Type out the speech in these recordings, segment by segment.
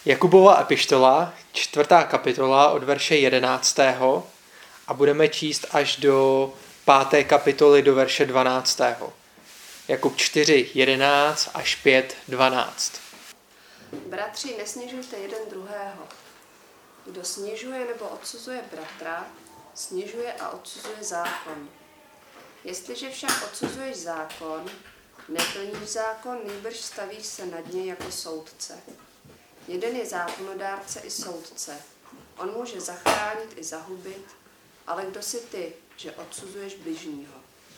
Jakubova epištola, 4. kapitola od verše 11. a budeme číst až do 5. kapitoly do verše 12. Jakub 4, 11 až 5, 12. Bratři, nesnižujte jeden druhého. Kdo snižuje nebo odsuzuje bratra, snižuje a odsuzuje zákon. Jestliže však odsuzuješ zákon, neplníš zákon, nýbrž stavíš se nad něj jako soudce. Jeden je zákonodárce i soudce. On může zachránit i zahubit, ale kdo jsi ty, že odsuzuješ bližního?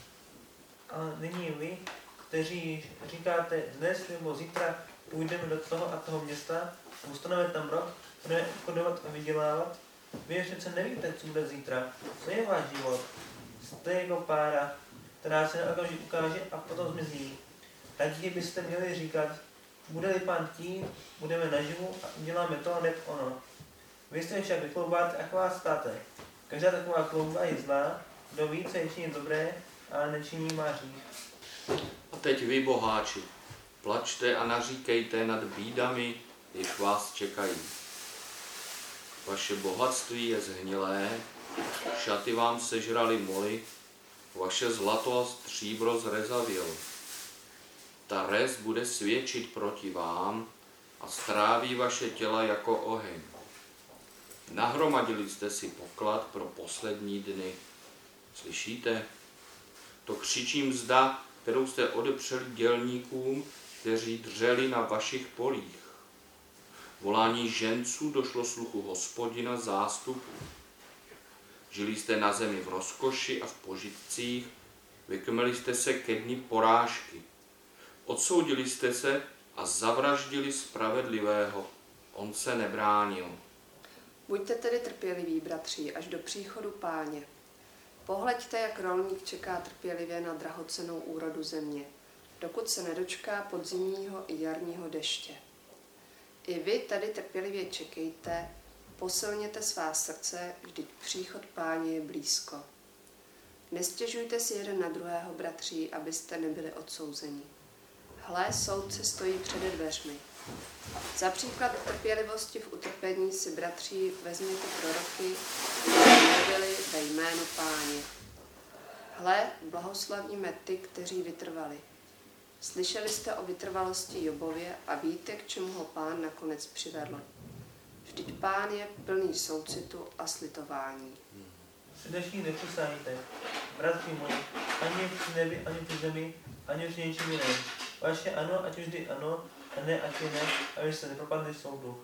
A nyní vy, kteří říkáte dnes nebo zítra půjdeme do toho a toho města, ustaneme tam rok, budeme obchodovat a vydělávat, vy přece nevíte, co bude zítra, co je váš život. Jste jako pára, která se na okamžik ukáže a potom zmizí. Raději byste měli říkat, bude-li Pán chtít, budeme naživu a uděláme to, neb ono. Vy jste však vykloubáte, jak vás státe. Každá taková klouba je zlá, kdo ví, co je činit dobré, ale nečiní má hřích. A teď vy, boháči, plačte a naříkejte nad bídami, jež vás čekají. Vaše bohatství je zhnilé, šaty vám sežrali moly, vaše zlato a stříbro zrezavilo. Ta rez bude svědčit proti vám a stráví vaše těla jako oheň. Nahromadili jste si poklad pro poslední dny. Slyšíte? To křičí mzda, kterou jste odepřeli dělníkům, kteří dřeli na vašich polích. Volání ženců došlo sluchu Hospodina zástupů. Žili jste na zemi v rozkoši a v požitcích, vykmeli jste se ke dni porážky. Odsoudili jste se a zavraždili spravedlivého. On se nebránil. Buďte tedy trpěliví, bratři, až do příchodu Páně. Pohleďte, jak rolník čeká trpělivě na drahocennou úrodu země, dokud se nedočká podzimního i jarního deště. I vy tady trpělivě čekejte, posilněte svá srdce, vždyť příchod Páně je blízko. Nestěžujte si jeden na druhého, bratři, abyste nebyli odsouzeni. Hle, soudce stojí přede dveřmi. Za příklad trpělivosti v utrpení si, bratři, vezměte proroky, kteří mluvili ve jménu Páně. Hle, blahoslavíme ty, kteří vytrvali. Slyšeli jste o vytrvalosti Jobově a víte, k čemu ho Pán nakonec přivedl. Vždyť Pán je plný soucitu a slitování. Srdečně nepřesáhněte, bratři moji, ani v nebi, ani v zemi, ani v něčem jiném. Vaše ano, ať vždy ano, a ne, ať je ne, aby se nepropadli soudu.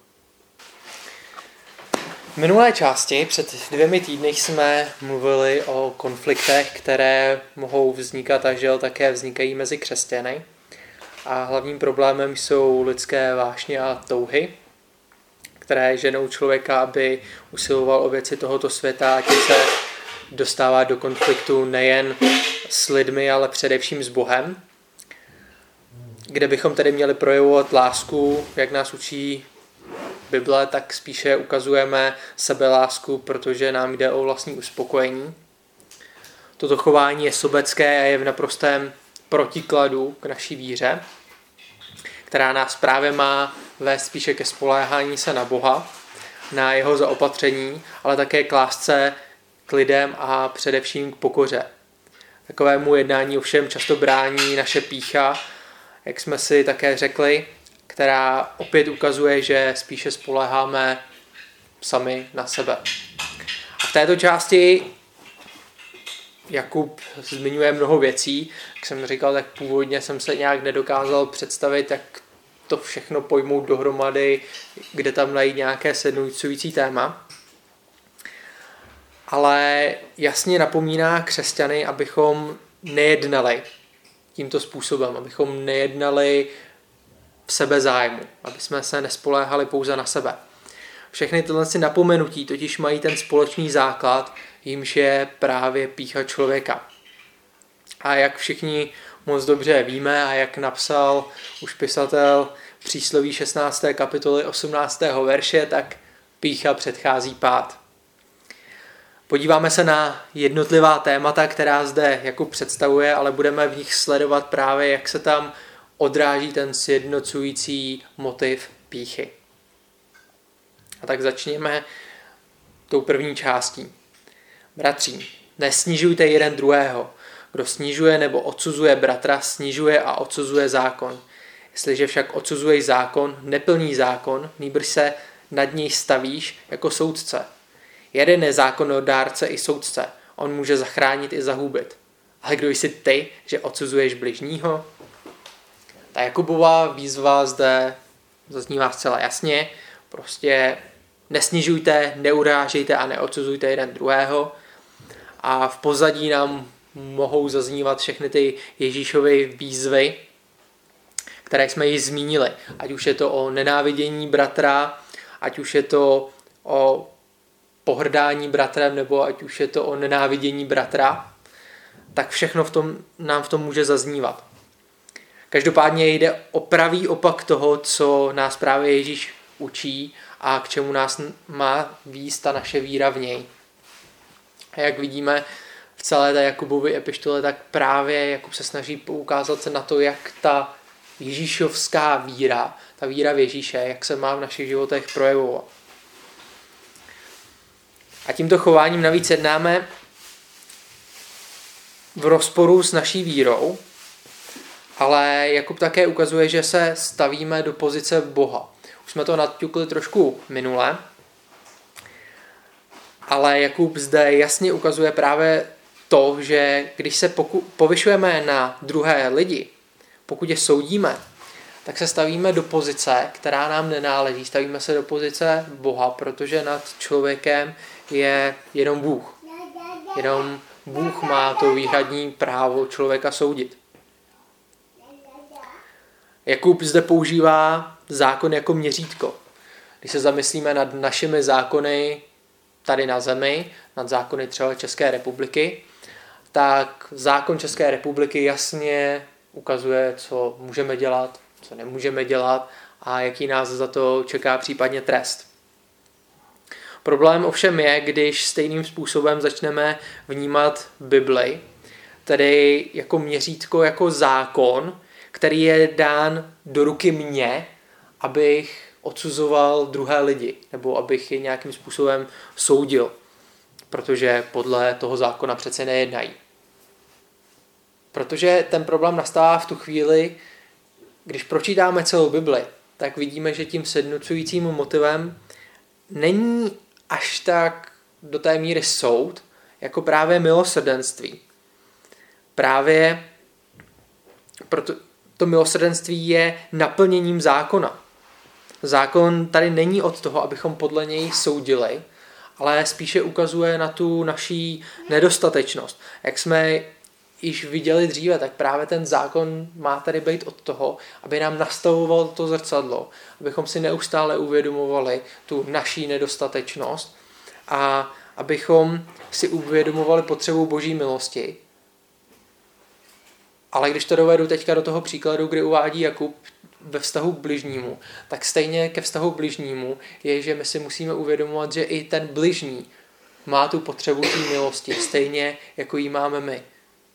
V minulé části před 2 týdny jsme mluvili o konfliktech, které mohou vznikat a žel také vznikají mezi křesťany. A hlavním problémem jsou lidské vášně a touhy, které ženou člověka, aby usiloval o věci tohoto světa a tím se dostává do konfliktu nejen s lidmi, ale především s Bohem, kde bychom tedy měli projevovat lásku, jak nás učí Bible, tak spíše ukazujeme sebelásku, protože nám jde o vlastní uspokojení. Toto chování je sobecké a je v naprostém protikladu k naší víře, která nás právě má vést spíše ke spoléhání se na Boha, na jeho zaopatření, ale také k lásce k lidem a především k pokoře. Takovému jednání ovšem často brání naše pýcha, jak jsme si také řekli, která opět ukazuje, že spíše spoléháme sami na sebe. A v této části Jakub zmiňuje mnoho věcí. Jak jsem říkal, tak původně jsem se nějak nedokázal představit, jak to všechno pojmout dohromady, kde tam najít nějaké sednující téma. Ale jasně napomíná křesťany, abychom nejednali tímto způsobem, abychom nejednali v sebezájmu, aby jsme se nespoléhali pouze na sebe. Všechny tyhle napomenutí totiž mají ten společný základ, jímž je právě pýcha člověka. A jak všichni moc dobře víme a jak napsal už pisatel přísloví 16. kapitoly 18. verše, tak pýcha předchází pád. Podíváme se na jednotlivá témata, která zde Jakub představuje, ale budeme v nich sledovat právě, jak se tam odráží ten sjednocující motiv pýchy. A tak začněme tou první částí. Bratří, nesnižujte jeden druhého. Kdo snižuje nebo odsuzuje bratra, snižuje a odsuzuje zákon. Jestliže však odsuzuješ zákon, neplní zákon, nýbrž se nad něj stavíš jako soudce. Jeden je zákonodárce i soudce. On může zachránit i zahubit. Ale kdo jsi ty, že odsuzuješ bližního? Ta Jakubova výzva zde zaznívá zcela jasně. Prostě nesnižujte, neurážejte a neodsuzujte jeden druhého. A v pozadí nám mohou zaznívat všechny ty Ježíšovy výzvy, které jsme již zmínili. Ať už je to o nenávidění bratra, ať už je to o pohrdání bratrem, nebo ať už je to o nenávidění bratra, tak všechno nám v tom může zaznívat. Každopádně jde o pravý opak toho, co nás právě Ježíš učí a k čemu nás má vést ta naše víra v něj. A jak vidíme v celé té Jakubově epištole, tak právě Jakub se snaží poukázat se na to, jak ta ježíšovská víra, ta víra v Ježíše, jak se má v našich životech projevovat. A tímto chováním navíc jednáme v rozporu s naší vírou, ale Jakub také ukazuje, že se stavíme do pozice Boha. Už jsme to naťukli trošku minule, ale Jakub zde jasně ukazuje právě to, že když se povyšujeme na druhé lidi, pokud je soudíme, tak se stavíme do pozice, která nám nenáleží. Stavíme se do pozice Boha, protože nad člověkem je jenom Bůh. Jenom Bůh má to výhradní právo člověka soudit. Jakub zde používá zákon jako měřítko. Když se zamyslíme nad našimi zákony tady na zemi, nad zákony třeba České republiky, tak zákon České republiky jasně ukazuje, co můžeme dělat, co nemůžeme dělat a jaký nás za to čeká případně trest. Problém ovšem je, když stejným způsobem začneme vnímat Bibli, tedy jako měřítko, jako zákon, který je dán do ruky mně, abych odsuzoval druhé lidi, nebo abych je nějakým způsobem soudil, protože podle toho zákona přece nejednají. Protože ten problém nastává v tu chvíli, když pročítáme celou Bibli, tak vidíme, že tím sjednocujícím motivem není až tak do té míry soud, jako právě milosrdenství. Právě proto to milosrdenství je naplněním zákona. Zákon tady není od toho, abychom podle něj soudili, ale spíše ukazuje na tu naší nedostatečnost. Jak jsme již viděli dříve, tak právě ten zákon má tady být od toho, aby nám nastavoval to zrcadlo, abychom si neustále uvědomovali tu naší nedostatečnost a abychom si uvědomovali potřebu Boží milosti. Ale když to dovedu teďka do toho příkladu, kdy uvádí Jakub ve vztahu k bližnímu, tak stejně ke vztahu k bližnímu je, že my si musíme uvědomovat, že i ten bližní má tu potřebu té milosti, stejně jako ji máme my.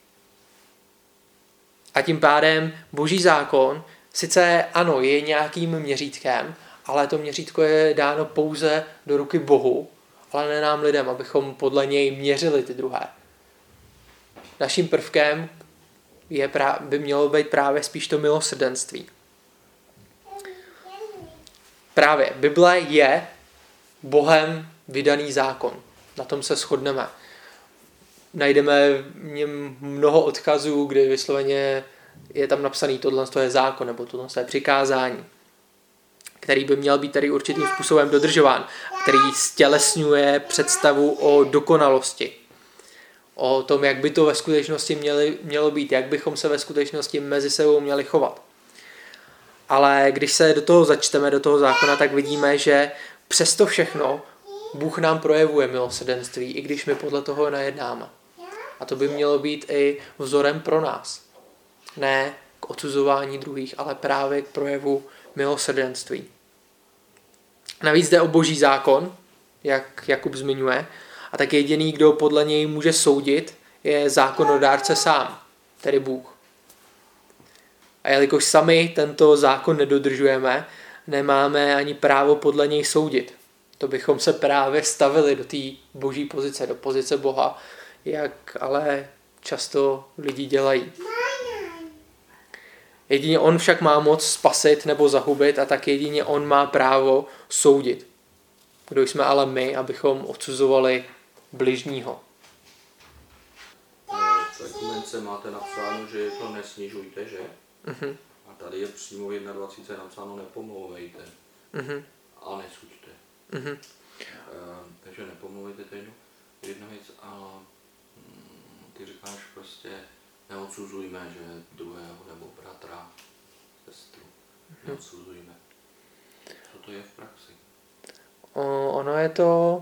A tím pádem Boží zákon sice ano, je nějakým měřítkem, ale to měřítko je dáno pouze do ruky Bohu, ale ne nám lidem, abychom podle něj měřili ty druhé. Naším prvkem by mělo být právě spíš to milosrdenství. Právě Bible je Bohem vydaný zákon. Na tom se shodneme. Najdeme v něm mnoho odkazů, kde vysloveně je tam napsaný tohle je zákon nebo tohle je přikázání, který by měl být tady určitým způsobem dodržován, který stělesňuje představu o dokonalosti. O tom, jak by to ve skutečnosti mělo být, jak bychom se ve skutečnosti mezi sebou měli chovat. Ale když se do toho začteme, do toho zákona, tak vidíme, že přesto všechno Bůh nám projevuje milosrdenství, i když my podle toho nejednáme. A to by mělo být i vzorem pro nás. Ne k odsuzování druhých, ale právě k projevu milosrdenství. Navíc jde o Boží zákon, jak Jakub zmiňuje, a tak jediný, kdo podle něj může soudit, je zákonodárce sám, tedy Bůh. A jelikož sami tento zákon nedodržujeme, nemáme ani právo podle něj soudit. To bychom se právě stavili do té boží pozice, do pozice Boha, jak ale často lidi dělají. Jedině on však má moc spasit nebo zahubit a tak jedině on má právo soudit. Kdo jsme ale my, abychom odsuzovali bližního. V ekumence máte napsáno, že to nesnižujte, že? Uh-huh. A tady je přímo 21 napsáno nepomlouvejte. Uh-huh. A nesuďte. Uh-huh. Takže nepomlouvejte, to je jedna věc. A ty říkáš prostě neodsuzujme, že druhého nebo bratra, sestru. Neodsuzujme. Co to je v praxi? Ono je to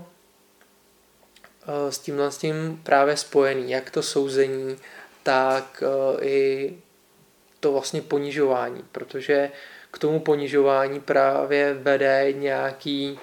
s tím právě spojený, jak to souzení, tak i to vlastně ponižování, protože k tomu ponižování právě vede nějaký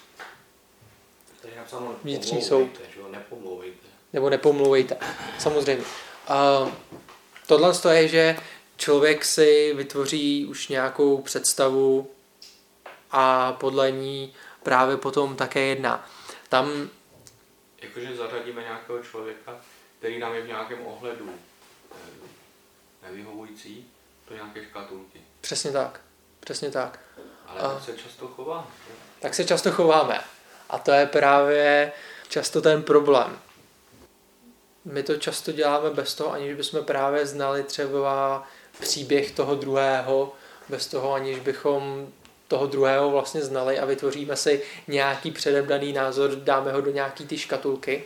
vnitřní soud. Nepomlouvejte. Nebo nepomlouvejte, samozřejmě. Tohle je, že člověk si vytvoří už nějakou představu a podle ní právě potom také jedná. Tam Jakože zařadíme nějakého člověka, který nám je v nějakém ohledu nevyhovující, do nějaké škatulky. Přesně tak. Přesně tak. Ale tak se často chová. Tak se často chováme. A to je právě často ten problém. My to často děláme bez toho, aniž bychom právě znali třeba příběh toho druhého, bez toho, aniž bychom toho druhého vlastně znali a vytvoříme si nějaký předem daný názor, dáme ho do nějaký ty škatulky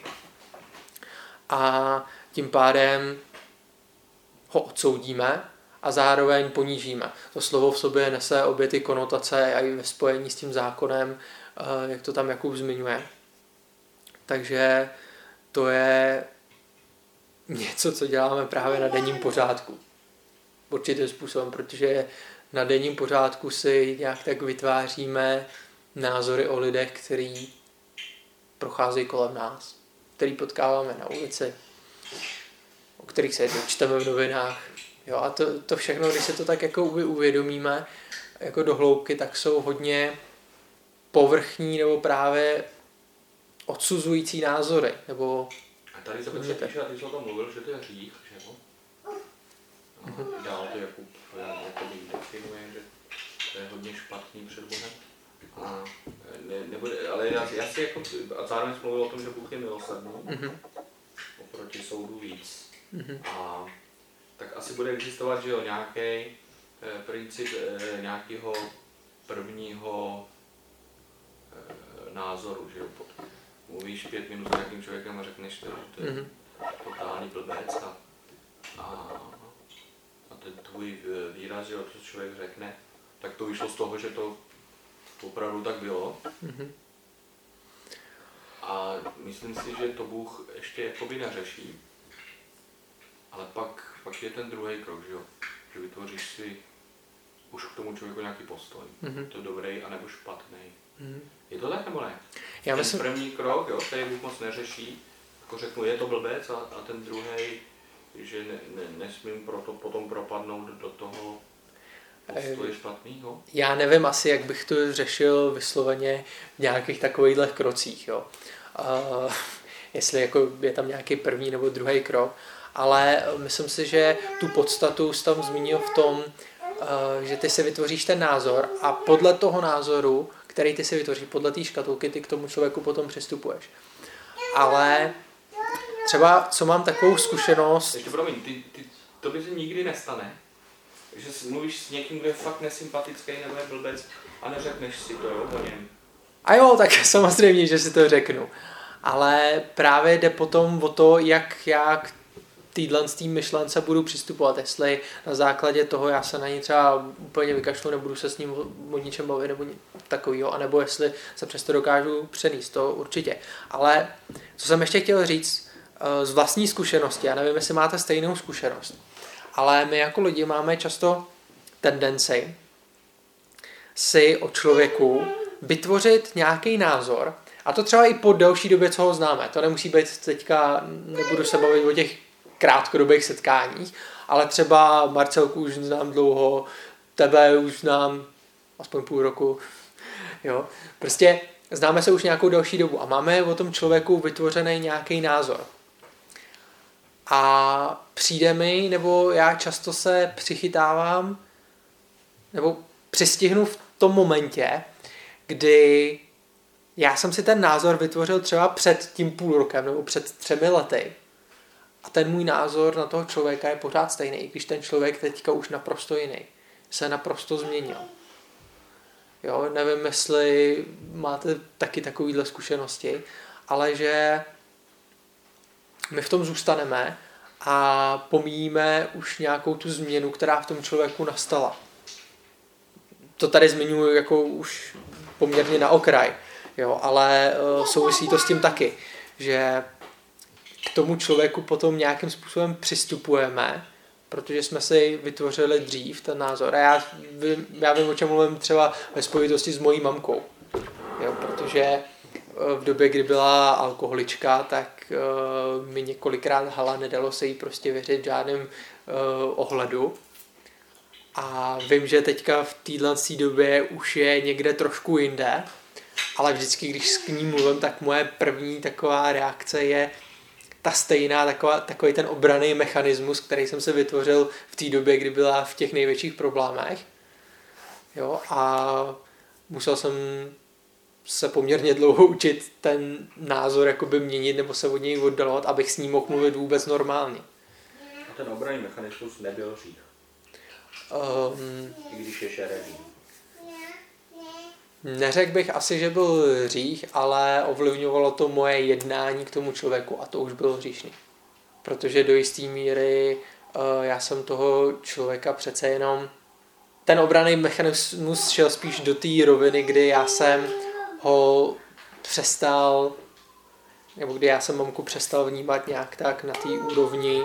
a tím pádem ho odsoudíme a zároveň ponížíme. To slovo v sobě nese obě ty konotace a i ve spojení s tím zákonem, jak to tam Jakub zmiňuje. Takže to je něco, co děláme právě na denním pořádku. Určitým způsobem, protože na denním pořádku si nějak tak vytváříme názory o lidech, který procházejí kolem nás, který potkáváme na ulici, o kterých se čteme v novinách. Jo, a to všechno, když se to tak jako uvědomíme jako do hloubky, tak jsou hodně povrchní nebo právě odsuzující názory. Nebo a tady se píše, a ty jsi o tom mluvil, že to je hřích, že jo? Dál to Jakub definuje, že to je hodně špatný před Bohem. A nebude, ale já si jako, a zároveň jsi mluvil o tom, že Bůh je milosrdný, oproti soudu víc. A tak asi bude existovat, že jo, nějaký princip nějakého prvního názoru, že jo. Mluvíš 5 minut s nějakým člověkem a řekneš, že to je totální blbec a ten tvůj výraz, že jo, co člověk řekne, tak to vyšlo z toho, že to opravdu tak bylo. A myslím si, že to Bůh ještě jakoby neřeší, ale pak je ten druhý krok, že jo, že vytvoříš si už k tomu člověku nějaký postoj, to dobrý anebo špatný. Je to tak nebo ne? Já ten myslím... první krok, jo, který Bůh moc neřeší, jako řeknu, je to blbec a ten druhý, že nesmím proto potom propadnout do toho postoje špatného. Já nevím asi, jak bych to řešil vysloveně v nějakých takovýchhle krocích, jo. Jestli jako je tam nějaký první nebo druhý krok, ale myslím si, že tu podstatu jsi tam zmínil v tom, že ty si vytvoříš ten názor a podle toho názoru, který ty si vytvoříš, podle té škatulky, ty k tomu člověku potom přistupuješ. Ale třeba, co mám takovou zkušenost... Ještě promiň, to by se nikdy nestane, že mluvíš s někým, kdo je fakt nesympatický nebo je blbec a neřekneš si to, jo, o něm. A jo, tak samozřejmě, že si to řeknu. Ale právě jde potom o to, jak já k téhle myšlence budu přistupovat. Jestli na základě toho já se na ní třeba úplně vykašlu, nebudu se s ním o ničem bavit nebo takovýho, anebo jestli se přesto dokážu přenést, to určitě. Ale co jsem ještě chtěl říct z vlastní zkušenosti, já nevím, jestli máte stejnou zkušenost, ale my jako lidi máme často tendenci si o člověku vytvořit nějaký názor, a to třeba i po delší době, co ho známe. To nemusí být teďka, nebudu se bavit o těch krátkodobých setkáních, ale třeba Marcelku už znám dlouho, tebe už znám aspoň půl roku. Jo. Prostě známe se už nějakou další dobu a máme o tom člověku vytvořený nějaký názor. A přijde mi, nebo já často se přichytávám, nebo přistihnu v tom momentě, kdy já jsem si ten názor vytvořil třeba před tím půl rokem nebo před 3 lety. A ten můj názor na toho člověka je pořád stejný, i když ten člověk teďka už naprosto jiný. Se naprosto změnil. Jo, nevím, jestli máte taky takovýhle zkušenosti, ale že my v tom zůstaneme a pomíjíme už nějakou tu změnu, která v tom člověku nastala. To tady zmiňuji jako už poměrně na okraj, jo, ale souvisí to s tím taky, že k tomu člověku potom nějakým způsobem přistupujeme, protože jsme si vytvořili dřív ten názor. A já vím, o čem mluvím třeba ve spojitosti s mojí mamkou. Jo, protože v době, kdy byla alkoholička, tak mi několikrát lhala, nedalo se jí prostě věřit v žádném ohledu. A vím, že teďka v této době už je někde trošku jinde, ale vždycky, když s ní mluvím, tak moje první taková reakce je ta stejná, takový ten obranný mechanismus, který jsem se vytvořil v té době, kdy byla v těch největších problémech. Jo, a musel jsem se poměrně dlouho učit ten názor jakoby měnit nebo se od něj oddalovat, abych s ním mohl mluvit vůbec normálně. A ten obranný mechanismus nebyl hřích. I když je šeredý. Neřekl bych asi, že byl hřích, ale ovlivňovalo to moje jednání k tomu člověku a to už bylo hříšný. Protože do jisté míry já jsem toho člověka přece jenom... Ten obranný mechanismus šel spíš do té roviny, kdy já jsem ho přestal, nebo kdy já jsem mamku přestal vnímat nějak tak na té úrovni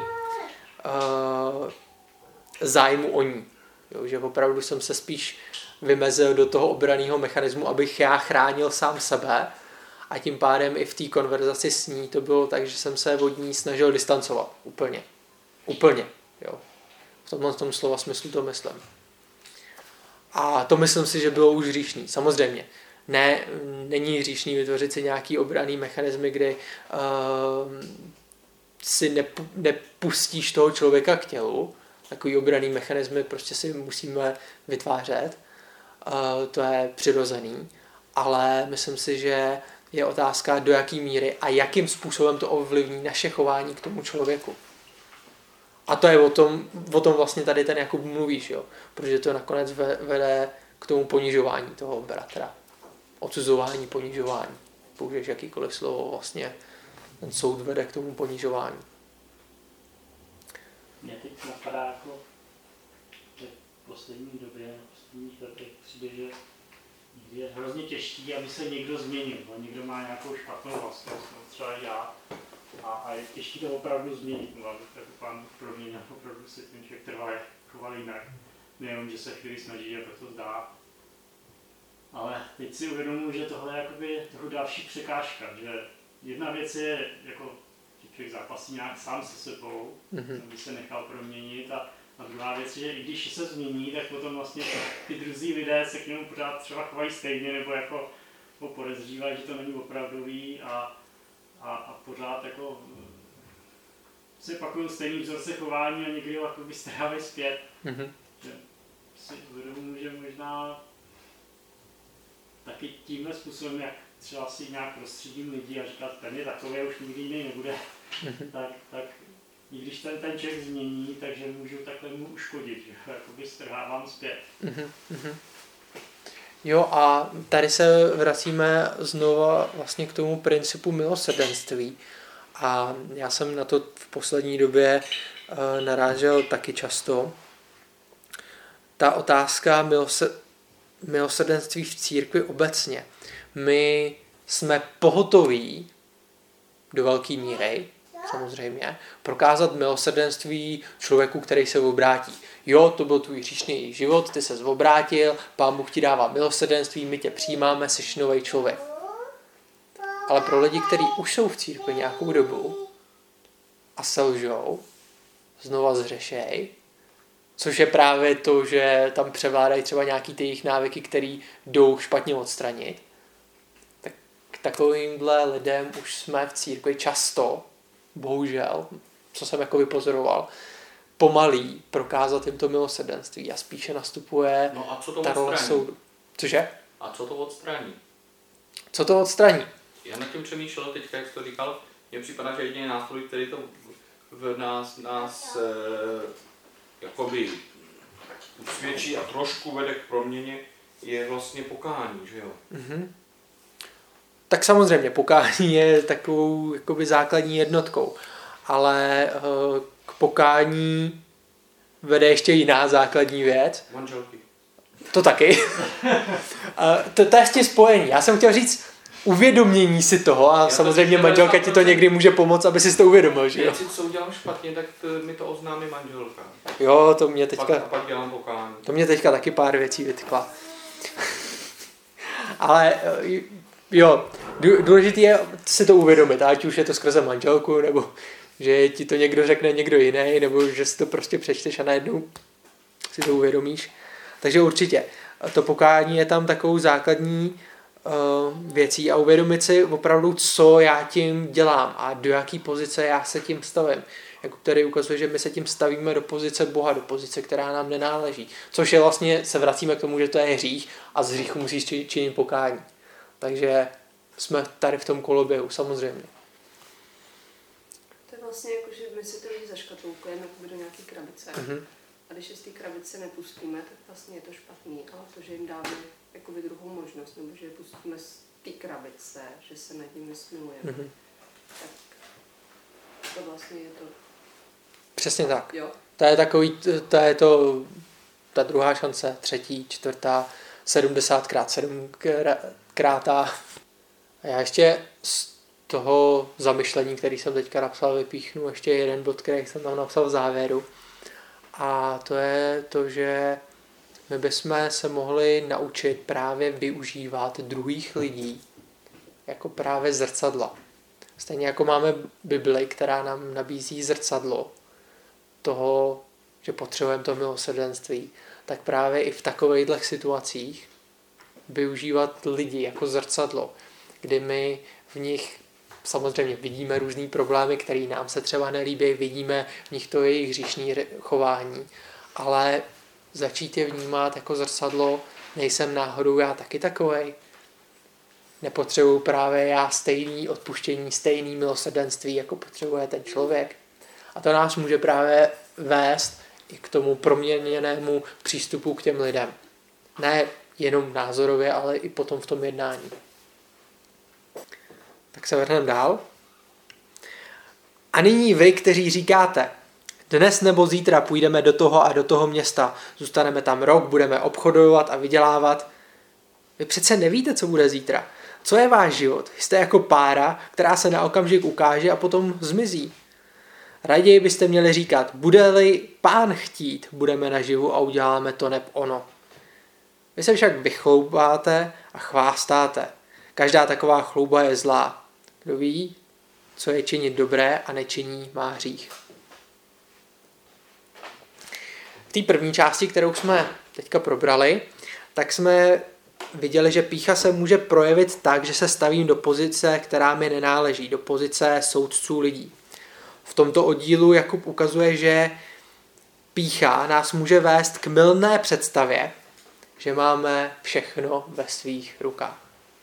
zájmu o ní. Jo, že opravdu jsem se spíš vymezil do toho obranného mechanismu, abych já chránil sám sebe a tím pádem i v té konverzaci s ní to bylo tak, že jsem se od ní snažil distancovat. Úplně. Jo. V tom slova smyslu to myslím. A to myslím si, že bylo už hříšný. Samozřejmě. Není hříšný vytvořit si nějaký obranný mechanismy, kdy si nepustíš toho člověka k tělu. Takový obranný mechanismy prostě si musíme vytvářet. To je přirozený. Ale myslím si, že je otázka, do jaký míry a jakým způsobem to ovlivní naše chování k tomu člověku. A to je o tom vlastně tady ten Jakub mluvíš, jo? Protože to nakonec vede k tomu ponižování toho bratra. Odsuzování, ponižování. Použiješ jakýkoliv slovo, vlastně ten soud vede k tomu ponižování. Mě teď napadá jako v poslední době, v posledních letech přijde, že je hrozně těžký, aby se někdo změnil. Někdo má nějakou špatnou vlastnost, třeba já. A je těžké to opravdu změnit, aby jako pán proměnil, opravdu si ten člověk trvalé choval jinak. Nejenom, že se chvíli snaží, jak to zdá. Ale teď si uvědomuji, že tohle je jakoby trochu další překážka, že jedna věc je, jako, že člověk zápasí nějak sám se sebou, aby se nechal proměnit a druhá věc je, že i když se změní, tak potom vlastně ty druzí lidé se k němu pořád třeba chovají stejně nebo jako podezřívají, že to není opravdový a pořád jako si opakují stejný vzorce chování a někdy ho jako strhávají zpět. Že si uvědomuji, že možná taky tímhle způsobem, jak třeba si nějak prostředím lidi a říkat, ten je takový a už nikdy jiný nebude, tak i když ten člověk změní, takže můžu takhle mu uškodit, že jakoby strhávám zpět. Jo, a tady se vracíme znova vlastně k tomu principu milosrdenství. A já jsem na to v poslední době narážel taky často. Ta otázka milosrdenství v církvi obecně. My jsme pohotoví do velké míry, samozřejmě, prokázat milosrdenství člověku, který se obrátí. Jo, to byl tvůj hříšný život, ty se obrátil, Pán Bůh ti dává milosrdenství, my tě přijímáme, jsi nový člověk. Ale pro lidi, kteří už jsou v církvi nějakou dobu a selžou, znova zřešej, což je právě to, že tam převládají třeba nějaký ty jejich návyky, které jdou špatně odstranit, tak k takovýmhle lidem už jsme v církvi často, bohužel, co jsem jako vypozoroval, pomalý prokázat jim to milosrdenství a spíše nastupuje No a co to ta role odstraní? soudu. Cože? A co to odstraní? Co to odstraní? Já nad tím přemýšlel teďka, jak jsi to říkal, mně připadá, že jediný nástroj, který to v nás jakoby usvědčí a trošku vede k proměně, je vlastně pokání, že jo? Mhm. Tak samozřejmě pokání je takovou jakoby základní jednotkou, ale k pokání vede ještě jiná základní věc. Manželky. To taky. To je s tím spojení. Já jsem chtěl říct uvědomění si toho a to samozřejmě teď manželka ti to 90%. někdy může pomoct, aby si to uvědomil, že jo? Věci, co udělám špatně, tak mi to oznámí manželka. Jo, to mě A teďka... pak dělám pokání. To mě teďka taky pár věcí vytkla. Ale jo, důležité je si to uvědomit, ať už je to skrze manželku, nebo že ti to někdo řekne někdo jiný, nebo že si to prostě přečteš a najednou si to uvědomíš. Takže určitě, to pokání je tam takovou základní věcí a uvědomit si opravdu, co já tím dělám a do jaký pozice já se tím stavím. Jako tady ukazuje, že my se tím stavíme do pozice Boha, do pozice, která nám nenáleží. Což je vlastně, se vracíme k tomu, že to je hřích a z hříchu musíš činit pokání. Takže jsme tady v tom koloběhu, samozřejmě. To je vlastně jako, že my si to lidi zaškatulkujeme do nějaké krabice. Mhm. A když je z té krabice nepustíme, tak vlastně je to špatný. Ale to, že jim dáme jakoby druhou možnost, nebo že je pustíme z té krabice, že se nad nimi smilujeme, Mhm. tak to vlastně je to. Přesně tak. Jo. To je ta druhá šance, třetí, čtvrtá, 70x7 krátá. A já ještě z toho zamyšlení, který jsem teďka napsal, vypíchnu ještě jeden bod, který jsem tam napsal v závěru. A to je to, že my bychom se mohli naučit právě využívat druhých lidí jako právě zrcadla. Stejně jako máme Bibli, která nám nabízí zrcadlo toho, že potřebujeme to milosrdenství, tak právě i v takovýchto situacích využívat lidi jako zrcadlo, kdy my v nich samozřejmě vidíme různý problémy, které nám se třeba nelíbí, vidíme v nich to jejich hříšní chování, ale začít je vnímat jako zrcadlo, nejsem náhodou já taky takovej. Nepotřebuju právě já stejný odpuštění, stejný milosrdenství, jako potřebuje ten člověk. A to nás může právě vést i k tomu proměněnému přístupu k těm lidem. Ne jenom názorově, ale i potom v tom jednání. Tak se vrhneme dál. A nyní vy, kteří říkáte, dnes nebo zítra půjdeme do toho a do toho města, zůstaneme tam rok, budeme obchodovat a vydělávat. Vy přece nevíte, co bude zítra. Co je váš život? Jste jako pára, která se na okamžik ukáže a potom zmizí. Raději byste měli říkat, bude-li Pán chtít, budeme naživu a uděláme to neb ono. Vy se však vychloubáte a chvástáte. Každá taková chlouba je zlá. Kdo ví, co je činit dobré a nečiní, má hřích. V té první části, kterou jsme teďka probrali, tak jsme viděli, že pýcha se může projevit tak, že se stavím do pozice, která mi nenáleží, do pozice soudců lidí. V tomto oddílu Jakub ukazuje, že pýcha nás může vést k mylné představě, že máme všechno ve svých rukách.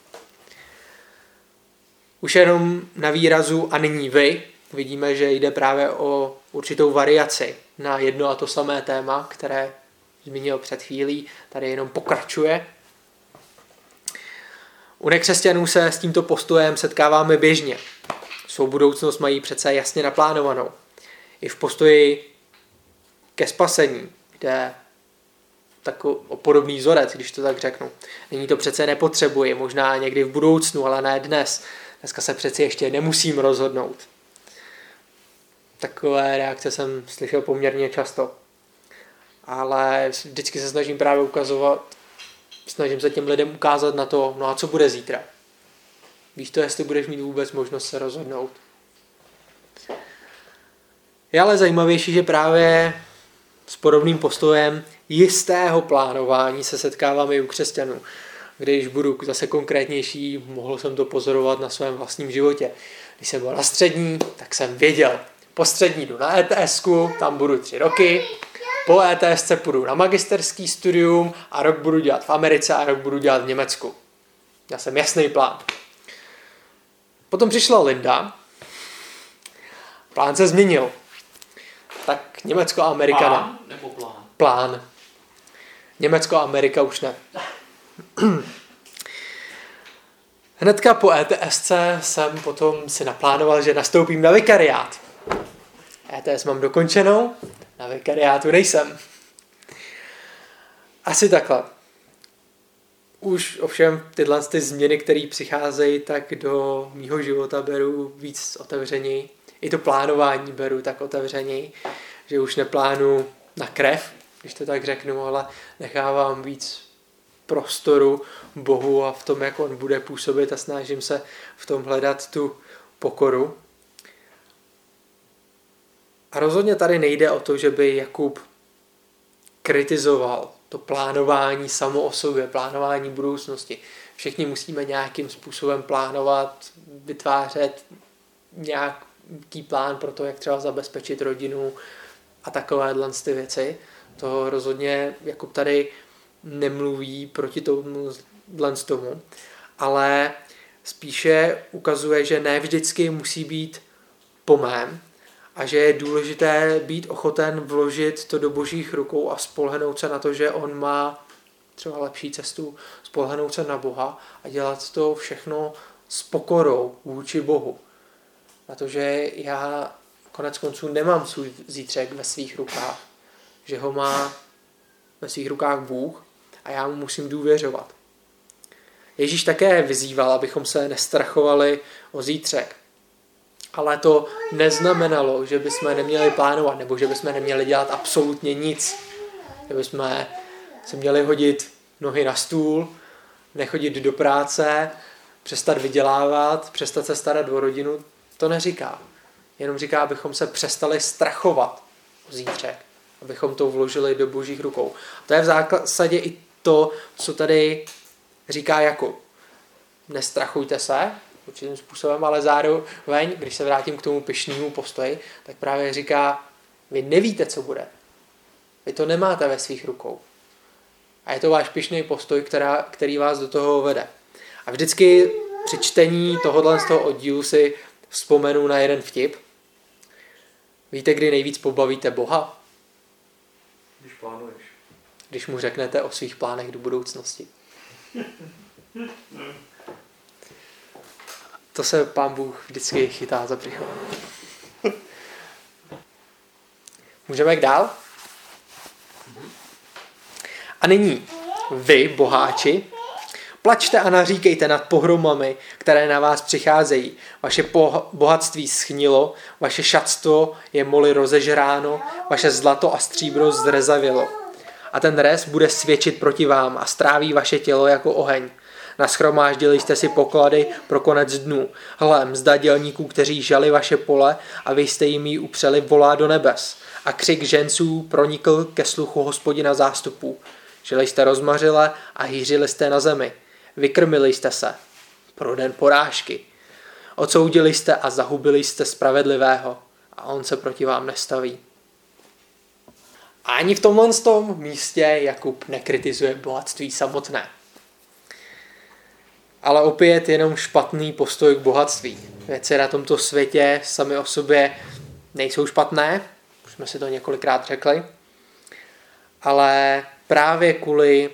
Už jenom na výrazu a nyní vy vidíme, že jde právě o určitou variaci na jedno a to samé téma, které zmínil před chvílí, tady jenom pokračuje. U nekřesťanů se s tímto postojem setkáváme běžně. Svou budoucnost mají přece jasně naplánovanou. I v postoji ke spasení, kde takový podobný vzorec, když to tak řeknu. Nyní to přece nepotřebuji, možná někdy v budoucnu, ale ne dnes. Dneska se přeci ještě nemusím rozhodnout. Takové reakce jsem slyšel poměrně často. Ale vždycky se snažím právě snažím se těm lidem ukázat na to, no a co bude zítra. Víš to, jestli budeš mít vůbec možnost se rozhodnout. Je ale zajímavější, že právě s podobným postojem jistého plánování se setkáváme i u křesťanů. Když budu zase konkrétnější, mohl jsem to pozorovat na svém vlastním životě. Když jsem byl na střední, tak jsem věděl, po střední jdu na ETSku, tam budu 3 roky, po ETSce půjdu na magisterský studium a rok budu dělat v Americe a rok budu dělat v Německu. Měl jsem jasný plán. Potom přišla Linda, plán se změnil. Tak Německo a Amerika Plán nebo plán? Plán. Německo a Amerika už ne. Hnedka po ETSC jsem potom si naplánoval, že nastoupím na vikariát. ETS mám dokončenou, na vikariátu nejsem. Asi takhle. Už ovšem tyhle změny, které přicházejí, tak do mýho života beru víc otevřeněji. I to plánování beru tak otevřeněji, že už neplánuju na krev, když to tak řeknu, ale nechávám víc prostoru Bohu a v tom, jak on bude působit a snažím se v tom hledat tu pokoru. A rozhodně tady nejde o to, že by Jakub kritizoval to plánování samo o sobě, plánování budoucnosti. Všichni musíme nějakým způsobem plánovat, vytvářet nějaký plán pro to, jak třeba zabezpečit rodinu a takovéhle ty věci. To rozhodně Jakub tady nemluví proti tomu, ale spíše ukazuje, že ne vždycky musí být po mém a že je důležité být ochoten vložit to do Božích rukou a spolehnout se na to, že on má třeba lepší cestu, spolehnout se na Boha a dělat to všechno s pokorou vůči Bohu. Protože já konec konců nemám svůj zítřek ve svých rukách, že ho má ve svých rukách Bůh a já mu musím důvěřovat. Ježíš také vyzýval, abychom se nestrachovali o zítřek. Ale to neznamenalo, že bychom neměli plánovat nebo že bychom neměli dělat absolutně nic. Že bychom se měli hodit nohy na stůl, nechodit do práce, přestat vydělávat, přestat se starat o rodinu. To neříká. Jenom říká, abychom se přestali strachovat o zítřek. Abychom to vložili do Božích rukou. To je v zásadě i to, co tady říká Jakub. Nestrachujte se určitým způsobem, ale zároveň, když se vrátím k tomu pyšnému postoji, tak právě říká, vy nevíte, co bude. Vy to nemáte ve svých rukou. A je to váš pyšný postoj, který vás do toho vede. A vždycky při čtení tohohle z toho oddílu si vzpomenu na jeden vtip. Víte, kdy nejvíc pobavíte Boha? Když plánuješ. Když mu řeknete o svých plánech do budoucnosti. To se Pán Bůh vždycky chytá za břicho. Můžeme jít dál? A nyní, vy, boháči, plačte a naříkejte nad pohromami, které na vás přicházejí. Vaše bohatství schnilo, vaše šatstvo je moly rozežráno, vaše zlato a stříbro zrezavělo. A ten rez bude svědčit proti vám a stráví vaše tělo jako oheň. Nashromáždili jste si poklady pro konec dnů. Hle, mzda dělníků, kteří žali vaše pole a vy jste jim ji upřeli, volá do nebes. A křik ženců pronikl ke sluchu Hospodina zástupů. Žili jste rozmařile a hýřili jste na zemi. Vykrmili jste se pro den porážky. Odsoudili jste a zahubili jste spravedlivého a on se proti vám nestaví. A ani v tomhle místě Jakub nekritizuje bohatství samotné. Ale opět jenom špatný postoj k bohatství. Věci na tomto světě sami o sobě nejsou špatné, už jsme si to několikrát řekli, ale právě kvůli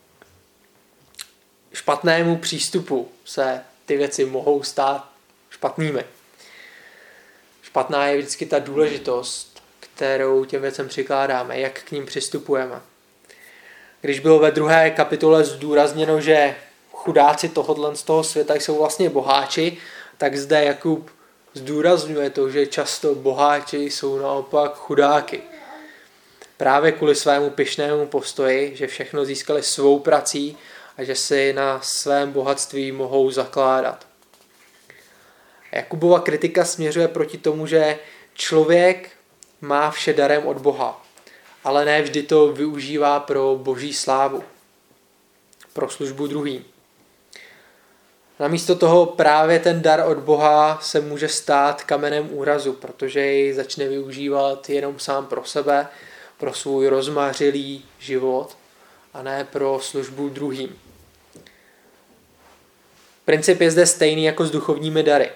špatnému přístupu se ty věci mohou stát špatnými. Špatná je vždycky ta důležitost, kterou těm věcem přikládáme, jak k ním přistupujeme. Když bylo ve 2. kapitole zdůrazněno, že chudáci tohodle z toho světa jsou vlastně boháči, tak zde Jakub zdůrazňuje to, že často boháči jsou naopak chudáky. Právě kvůli svému pyšnému postoji, že všechno získali svou prací a že si na svém bohatství mohou zakládat. Jakubova kritika směřuje proti tomu, že člověk má vše darem od Boha, ale ne vždy to využívá pro boží slávu, pro službu druhým. Namísto toho právě ten dar od Boha se může stát kamenem úrazu, protože jej začne využívat jenom sám pro sebe, pro svůj rozmařilý život a ne pro službu druhým. Princip je zde stejný jako s duchovními dary.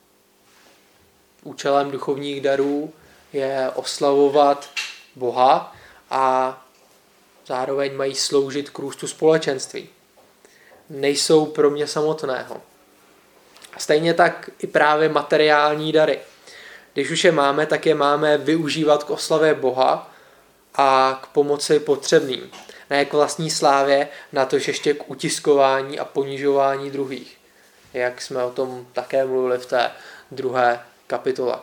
Účelem duchovních darů je oslavovat Boha a zároveň mají sloužit k růstu společenství. Nejsou pro mě samotného. Stejně tak i právě materiální dary. Když už je máme, tak je máme využívat k oslavě Boha a k pomoci potřebným. Ne k vlastní slávě, natož ještě k utiskování a ponižování druhých. Jak jsme o tom také mluvili v té 2. kapitole.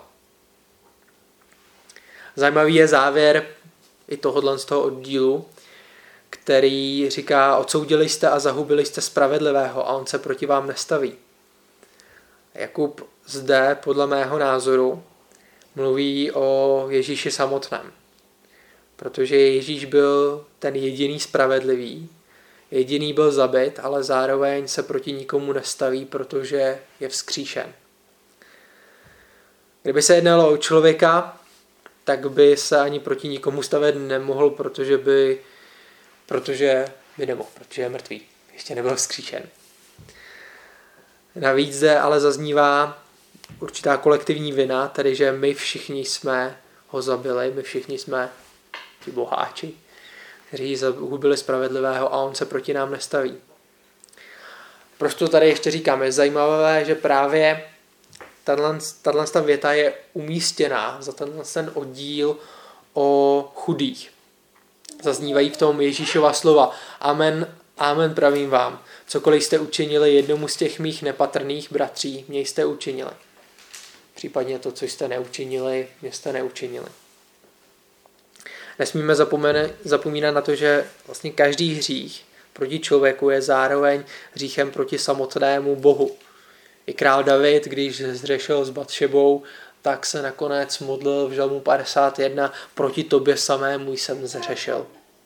Zajímavý je závěr i tohohle z toho oddílu, který říká, odsoudili jste a zahubili jste spravedlivého a on se proti vám nestaví. Jakub zde, podle mého názoru, mluví o Ježíši samotném. Protože Ježíš byl ten jediný spravedlivý, jediný byl zabit, ale zároveň se proti nikomu nestaví, protože je vzkříšen. Kdyby se jednalo o člověka, tak by se ani proti nikomu stavět nemohl, protože by nemohl, protože je mrtvý. Ještě nebyl vzkříšen. Navíc zde ale zaznívá určitá kolektivní vina, tedy že my všichni jsme ho zabili, my všichni jsme ti boháči, kteří zahubili spravedlivého a on se proti nám nestaví. Proč to tady ještě říkám? Je zajímavé, že právě tato věta je umístěná za ten oddíl o chudých. Zaznívají v tom Ježíšova slova. Amen, amen pravím vám. Cokoliv jste učinili jednomu z těch mých nepatrných bratří, mě jste učinili. Případně to, co jste neučinili, mě jste neučinili. Nesmíme zapomínat na to, že vlastně každý hřích proti člověku je zároveň hříchem proti samotnému Bohu. I král David, když zřešil s Batšebou, tak se nakonec modlil v žalmu 51, proti tobě samému jsem zřešil.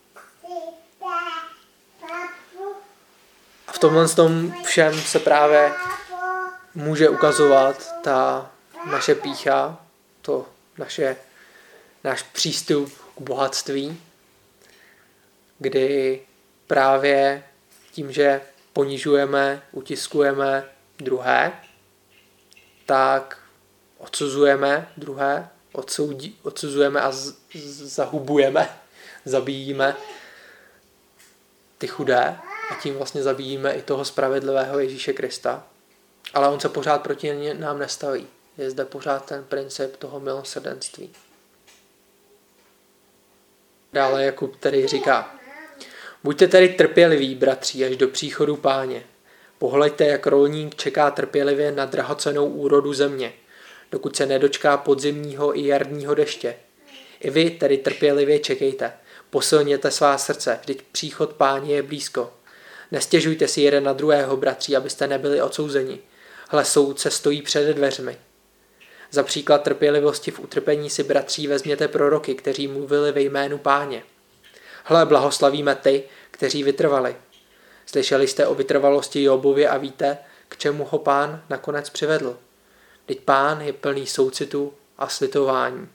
A v tomhle všem se právě může ukazovat ta naše pýcha, to náš přístup k bohatství, kdy právě tím, že ponižujeme, utiskujeme druhé, tak odsuzujeme druhé, odsuzujeme a zahubujeme, zabíjíme ty chudé a tím vlastně zabíjíme i toho spravedlivého Ježíše Krista. Ale on se pořád proti nám nestaví. Je zde pořád ten princip toho milosrdenství. Dále Jakub tedy říká: buďte tedy trpěliví, bratři, až do příchodu Páně. Pohleďte, jak rolník čeká trpělivě na drahocennou úrodu země, dokud se nedočká podzimního i jarního deště. I vy tedy trpělivě čekejte, posilněte svá srdce, vždyť příchod Páně je blízko. Nestěžujte si jeden na druhého, bratři, abyste nebyli odsouzeni. Hle, soudce stojí před dveřmi. Za příklad trpělivosti v utrpení si, bratří, vezměte proroky, kteří mluvili ve jménu Páně. Hle, blahoslavíme ty, kteří vytrvali. Slyšeli jste o vytrvalosti Jobově a víte, k čemu ho Pán nakonec přivedl. Vždyť Pán je plný soucitu a slitování.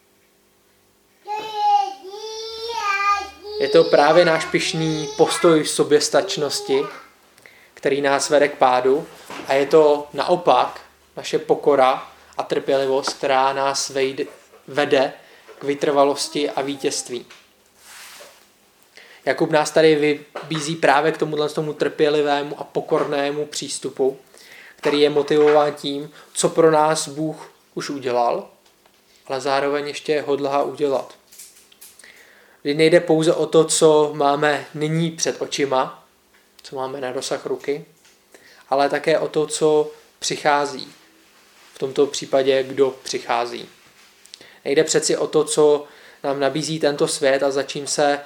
Je to právě náš pyšný postoj soběstačnosti, který nás vede k pádu, a je to naopak naše pokora a trpělivost, která nás vede k vytrvalosti a vítězství. Jakub nás tady vybízí právě k tomu trpělivému a pokornému přístupu, který je motivován tím, co pro nás Bůh už udělal, ale zároveň ještě hodlá udělat. Kdy nejde pouze o to, co máme nyní před očima, co máme na dosah ruky, ale také o to, co přichází. V tomto případě, kdo přichází. Nejde přeci o to, co nám nabízí tento svět a za čím se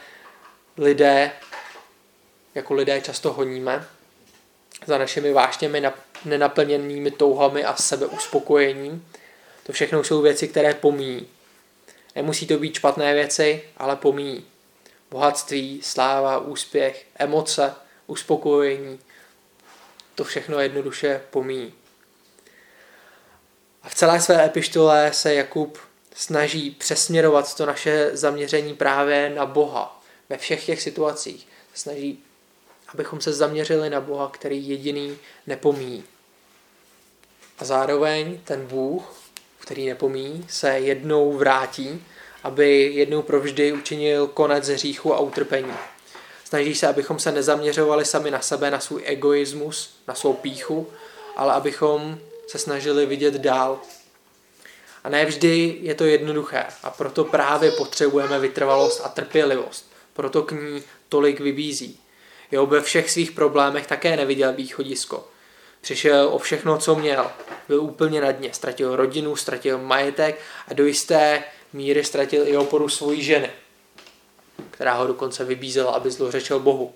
jako lidé často honíme, za našimi vášněmi nenaplněnými touhami a sebeuspokojením. To všechno jsou věci, které pomíjí. Nemusí to být špatné věci, ale pomíjí. Bohatství, sláva, úspěch, emoce, uspokojení. to všechno jednoduše pomíjí. A v celé své epištole se Jakub snaží přesměrovat to naše zaměření právě na Boha. Ve všech těch situacích snaží, abychom se zaměřili na Boha, který jediný nepomíjí. A zároveň ten Bůh, který nepomíjí, se jednou vrátí, aby jednou provždy učinil konec hříchu a utrpení. Snaží se, abychom se nezaměřovali sami na sebe, na svůj egoismus, na svou pýchu, ale abychom se snažili vidět dál. A ne vždy je to jednoduché a proto právě potřebujeme vytrvalost a trpělivost. Proto k ní tolik vybízí. Job ve všech svých problémech také neviděl východisko. Přišel o všechno, co měl. Byl úplně na dně. Ztratil rodinu, ztratil majetek a do jisté míry ztratil i oporu svojí ženy, která ho dokonce vybízela, aby zlořečil Bohu.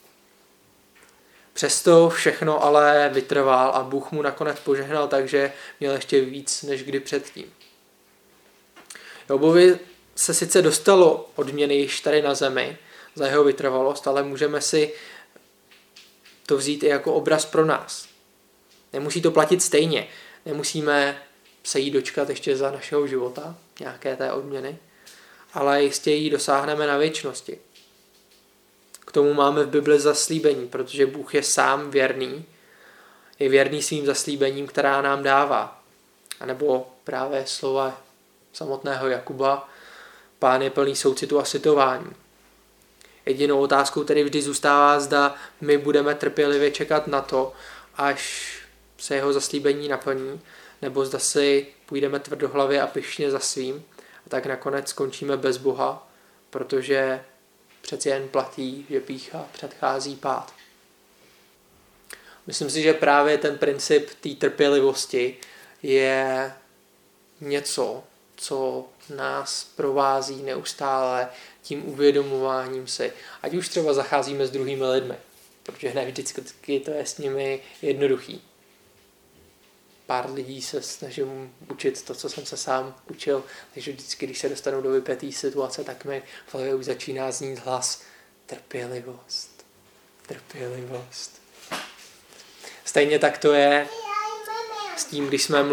Přesto všechno ale vytrval a Bůh mu nakonec požehnal, takže měl ještě víc než kdy předtím. Jobovi se sice dostalo odměny již tady na zemi za jeho vytrvalost, ale můžeme si to vzít i jako obraz pro nás. Nemusí to platit stejně. Nemusíme se jí dočkat ještě za našeho života, nějaké té odměny, ale jistě jí dosáhneme na věčnosti. K tomu máme v Bibli zaslíbení, protože Bůh je sám věrný, je věrný svým zaslíbením, která nám dává. A nebo právě slova samotného Jakuba, Pán je plný soucitu a slitování. Jedinou otázkou tedy vždy zůstává, zda my budeme trpělivě čekat na to, až se jeho zaslíbení naplní, nebo zda si půjdeme tvrdohlavě a pyšně za svým a tak nakonec skončíme bez Boha, protože přeci jen platí, že pýcha předchází pád. Myslím si, že právě ten princip té trpělivosti je něco, co nás provází neustále tím uvědomováním si. Ať už třeba zacházíme s druhými lidmi, protože ne vždycky to je s nimi jednoduchý. Pár lidí se snažím učit to, co jsem se sám učil, takže vždycky, když se dostanu do vypjaté situace, tak mi v hlavě už začíná znít hlas trpělivost. Trpělivost. Stejně tak to je s tím, když jsme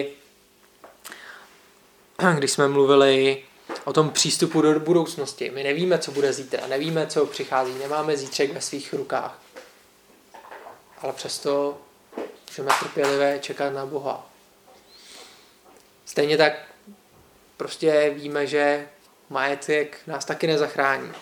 mluvili o tom přístupu do budoucnosti. My nevíme, co bude zítra, nevíme, co přichází, nemáme zítřek ve svých rukách. Ale přesto můžeme trpělivě čekat na Boha. Stejně tak prostě víme, že majetek nás taky nezachrání.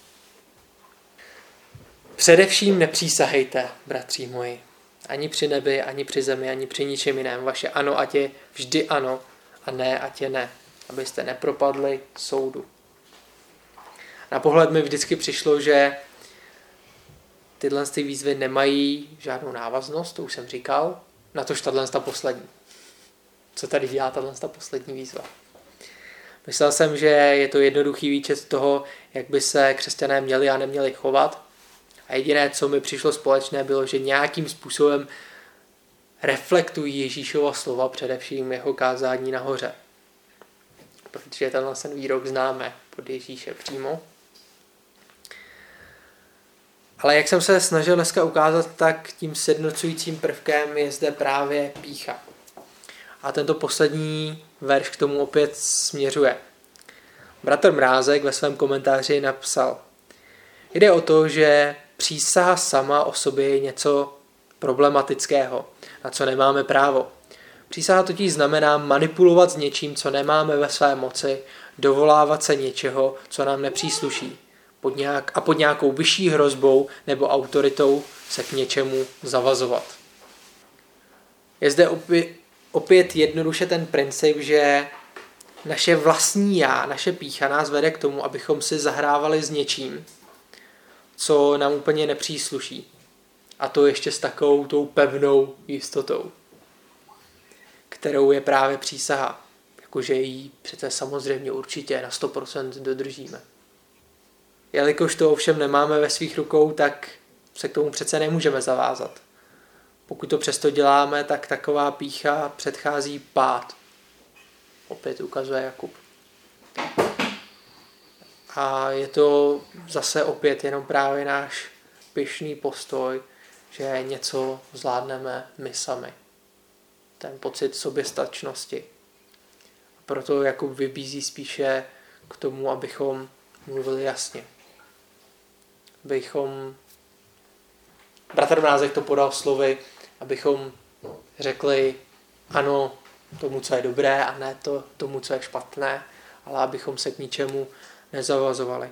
Především nepřísahejte, bratři moji, ani při nebi, ani při zemi, ani při ničem jiném. Vaše ano, ať je vždy ano, a ne, ať je ne, abyste nepropadli soudu. Na pohled mi vždycky přišlo, že tyhle výzvy nemají žádnou návaznost, to už jsem říkal, natož tato poslední. Co tady dělá tato poslední výzva? Myslel jsem, že je to jednoduchý výčet toho, jak by se křesťané měli a neměli chovat. A jediné, co mi přišlo společné, bylo, že nějakým způsobem reflektují Ježíšova slova, především jeho kázání nahoře. Protože ten výrok známe od Ježíše přímo. Ale jak jsem se snažil dneska ukázat, tak tím sjednocujícím prvkem je zde právě pýcha. A tento poslední verš k tomu opět směřuje. Bratr Mrázek ve svém komentáři napsal: jde o to, že přísaha sama o sobě je něco problematického, na co nemáme právo. Přísaha totiž znamená manipulovat s něčím, co nemáme ve své moci, dovolávat se něčeho, co nám nepřísluší, pod nějakou vyšší hrozbou nebo autoritou se k něčemu zavazovat. Je zde opět jednoduše ten princip, že naše vlastní já, naše pýcha nás vede k tomu, abychom si zahrávali s něčím, co nám úplně nepřísluší. A to ještě s takovou tou pevnou jistotou, kterou je právě přísaha. Jakože ji přece samozřejmě určitě na 100% dodržíme. Jelikož to ovšem nemáme ve svých rukou, tak se k tomu přece nemůžeme zavázat. Pokud to přesto děláme, tak taková pýcha předchází pád. Opět ukazuje Jakub. A je to zase opět jenom právě náš pyšný postoj, že něco zvládneme my sami. Ten pocit soběstačnosti. Proto Jakub vybízí spíše k tomu, abychom mluvili jasně. Bratr Mrázek to podal slovy, abychom řekli ano tomu, co je dobré, a ne tomu, co je špatné, ale abychom se k ničemu nezavazovali.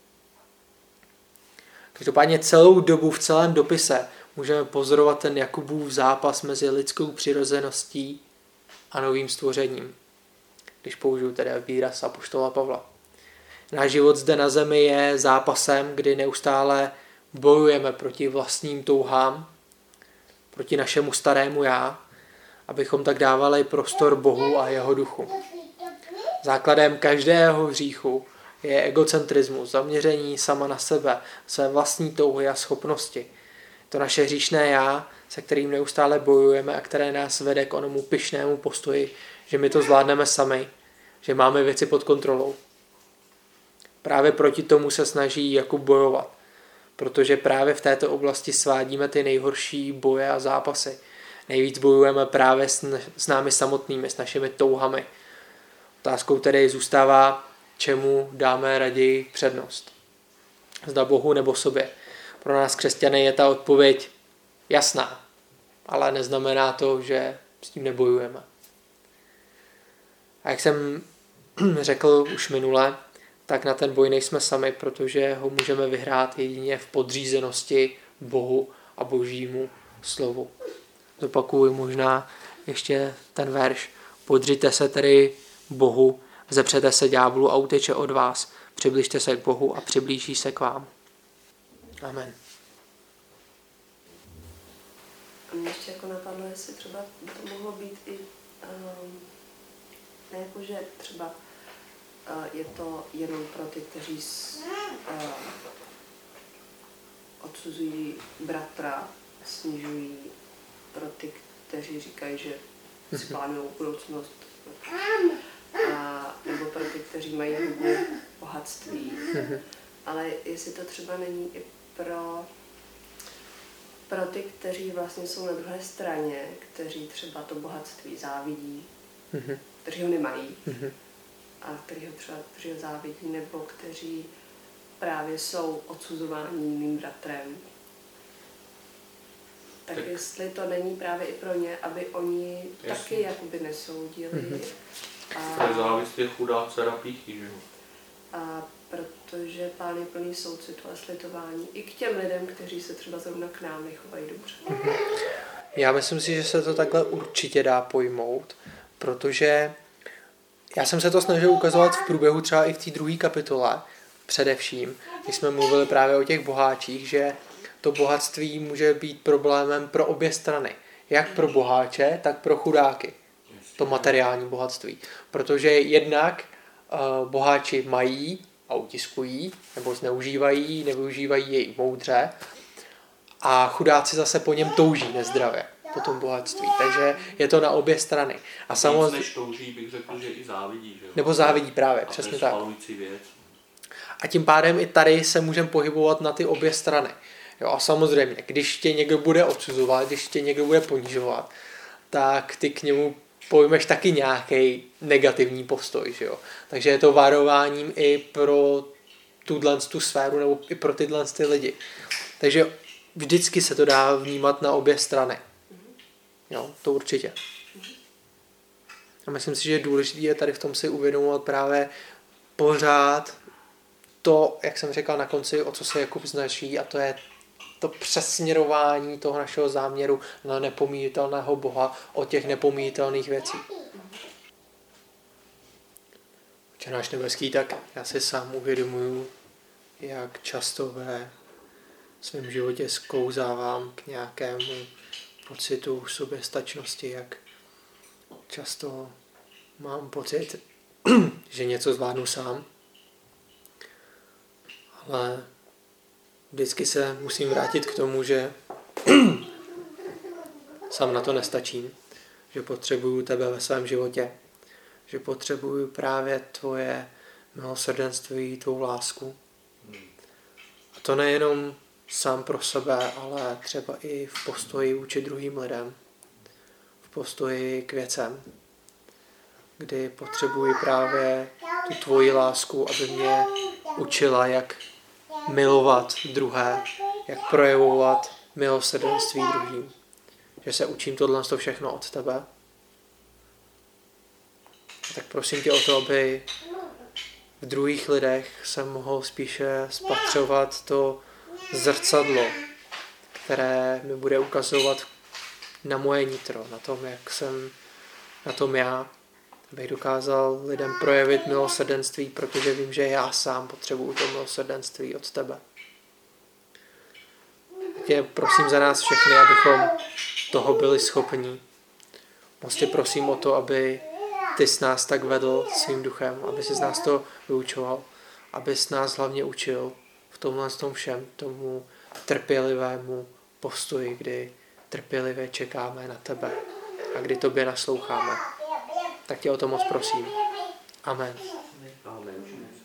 Každopádně celou dobu v celém dopise můžeme pozorovat ten Jakubův zápas mezi lidskou přirozeností a novým stvořením, když použiju tedy výraz apoštola Pavla. Náš život zde na zemi je zápasem, kdy neustále bojujeme proti vlastním touhám, proti našemu starému já, abychom tak dávali prostor Bohu a jeho duchu. Základem každého hříchu je egocentrismus, zaměření sama na sebe, své vlastní touhy a schopnosti. To naše hříšné já, se kterým neustále bojujeme a které nás vede k onomu pyšnému postoji, že my to zvládneme sami, že máme věci pod kontrolou. Právě proti tomu se snaží Jakub bojovat, protože právě v této oblasti svádíme ty nejhorší boje a zápasy. Nejvíc bojujeme právě s námi samotnými, s našimi touhami. Otázkou tedy zůstává, čemu dáme raději přednost. Zda Bohu nebo sobě. Pro nás křesťany je ta odpověď jasná, ale neznamená to, že s tím nebojujeme. A jak jsem řekl už minule, tak na ten boj nejsme sami, protože ho můžeme vyhrát jedině v podřízenosti Bohu a Božímu slovu. Zopakuju možná ještě ten verš. Podřiďte se tedy Bohu, vzepřete se ďáblu a uteče od vás. Přibližte se k Bohu a přiblíží se k vám. Amen. A mě ještě jako napadlo, jestli třeba to mohlo být i ne jako, že třeba je to jenom pro ty, kteří odsuzují bratra, snižují pro ty, kteří říkají, že si plánují budoucnost, nebo pro ty, kteří mají hodně bohatství. Ale jestli to třeba není i pro ty, kteří vlastně jsou na druhé straně, kteří třeba to bohatství závidí, kteří ho nemají, a kteří ho závidí, nebo kteří právě jsou odsuzováni jiným bratrem. Tak jestli to není právě i pro ně, aby oni taky jakoby nesoudili. To je závislý chudá dcera pýchy, že jo? A protože Pán je plný soucitu a slitování i k těm lidem, kteří se třeba zrovna k nám nechovají dobře. Já myslím si, že se to takhle určitě dá pojmout, protože já jsem se to snažil ukazovat v průběhu třeba i v té druhé kapitole, především, když jsme mluvili právě o těch boháčích, že to bohatství může být problémem pro obě strany. Jak pro boháče, tak pro chudáky. To materiální bohatství. Protože jednak boháči mají a utiskují, nebo zneužívají, nevyužívají jej moudře, a chudáci zase po něm touží nezdravě, po tom bohatství. Takže je to na obě strany. A samozřejmě než touží, bych řekl, že i závidí. Že? Nebo závidí právě, a přesně tak. Věc. A tím pádem i tady se můžeme pohybovat na ty obě strany. Jo, a samozřejmě, když tě někdo bude odsuzovat, když tě někdo bude ponižovat, tak ty k němu pojmeš taky nějaký negativní postoj. Že jo? Takže je to varováním i pro tu sféru nebo i pro tyhle lidi. Takže vždycky se to dá vnímat na obě strany. Jo, to určitě. A myslím si, že důležité je tady v tom si uvědomovat právě pořád to, jak jsem říkal na konci, o co se Jakub snaží, a to je to přesměrování toho našeho záměru na nepomíjitelného Boha od těch nepomíjitelných věcí. Oče náš nebeský, tak já si sám uvědomuju, jak často ve svém životě sklouzávám k nějakému pocitu soběstačnosti, jak často mám pocit, že něco zvládnu sám, ale vždycky se musím vrátit k tomu, že sám na to nestačím, že potřebuju tebe ve svém životě, že potřebuju právě tvoje milosrdenství, tvou lásku. A to nejenom sám pro sebe, ale třeba i v postoji vůči druhým lidem, v postoji k věcem, kdy potřebuji právě tu tvoji lásku, aby mě učila, jak milovat druhé, jak projevovat milosrdenství druhým. Že se učím tohle všechno od tebe. Tak prosím tě o to, aby v druhých lidech jsem mohl spíše spatřovat to zrcadlo, které mi bude ukazovat na moje nitro, na tom, jak jsem na tom já, abych dokázal lidem projevit milosrdenství, protože vím, že já sám potřebuju to milosrdenství od tebe. Tě prosím za nás všechny, abychom toho byli schopní. Moc tě prosím o to, aby ty s nás tak vedl svým duchem, aby si z nás to vyučoval, aby s nás hlavně učil v tomhle tom všem, tomu trpělivému postoji, kdy trpělivě čekáme na tebe a kdy tobě nasloucháme. Tak tě o to moc prosím. Amen. Amen.